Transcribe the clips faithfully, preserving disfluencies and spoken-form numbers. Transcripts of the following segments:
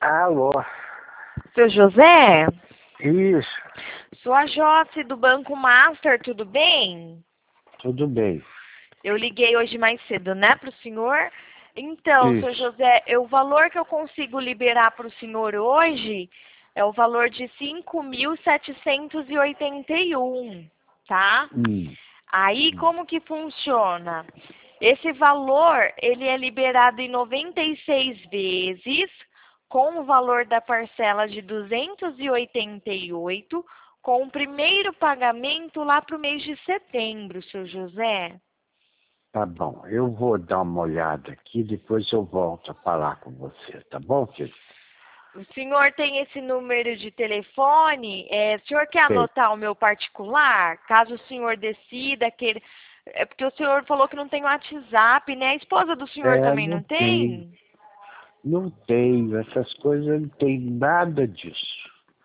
Alô? Seu José? Isso, Sou a Joce do Banco Master, tudo bem? tudo bem. Eu liguei hoje mais cedo, né, para o senhor? Então, seu Isso. José, o valor que eu consigo liberar para o senhor hoje é o valor de cinco mil setecentos e oitenta e um, tá? Hum, Aí, hum. como que funciona? Esse valor, ele é liberado em noventa e seis vezes, com o valor da parcela de duzentos e oitenta e oito, com o primeiro pagamento lá para o mês de setembro, seu José. Tá bom, eu vou dar uma olhada aqui, depois eu volto a falar com você, tá bom, filho? O senhor tem esse número de telefone? É, o senhor quer Sei. anotar o meu particular? Caso o senhor decida que ele... É porque o senhor falou que não tem WhatsApp, né? A esposa do senhor É, também não não tem, tem? não tenho, essas coisas não tem nada disso,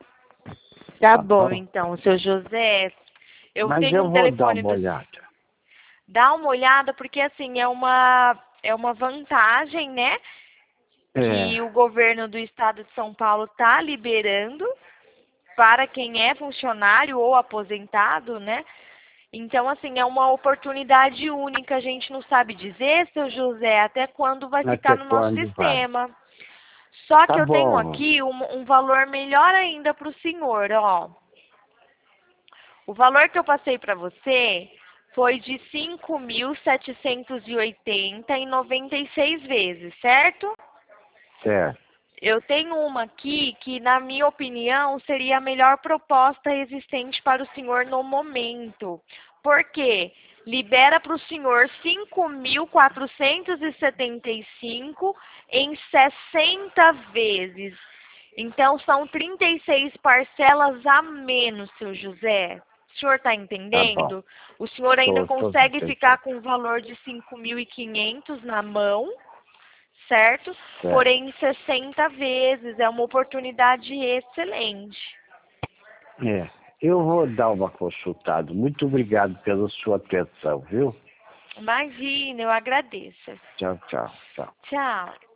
Tá tá bom, bom? então, seu José. Eu Mas tenho eu um vou dar telefone uma do... olhada. Dá uma olhada, porque assim, é uma, é uma vantagem, né? É, Que o governo do estado de São Paulo está liberando para quem é funcionário ou aposentado, né? Então, assim, é uma oportunidade única. A gente não sabe dizer, seu José, até quando vai ficar até no nosso quando vai? sistema. Só Tá que eu tenho bom, aqui um, um valor melhor ainda para o senhor, ó. O valor que eu passei para você foi de cinco mil setecentos e oitenta e noventa e seis vezes, certo? certo. Eu tenho uma aqui que, na minha opinião, seria a melhor proposta existente para o senhor no momento. Por quê? Libera para o senhor cinco mil quatrocentos e setenta e cinco em sessenta vezes. Então, são trinta e seis parcelas a menos, seu José. O senhor está Tá bom, entendendo? O senhor ainda tô, tô consegue ficar entendendo. com o valor de cinco mil e quinhentos na mão, certo? Certo. Porém, em sessenta vezes. É uma oportunidade excelente. É, eu vou dar uma consultada. Muito obrigado pela sua atenção, viu? Imagina, eu agradeço. Tchau, tchau, tchau. Tchau.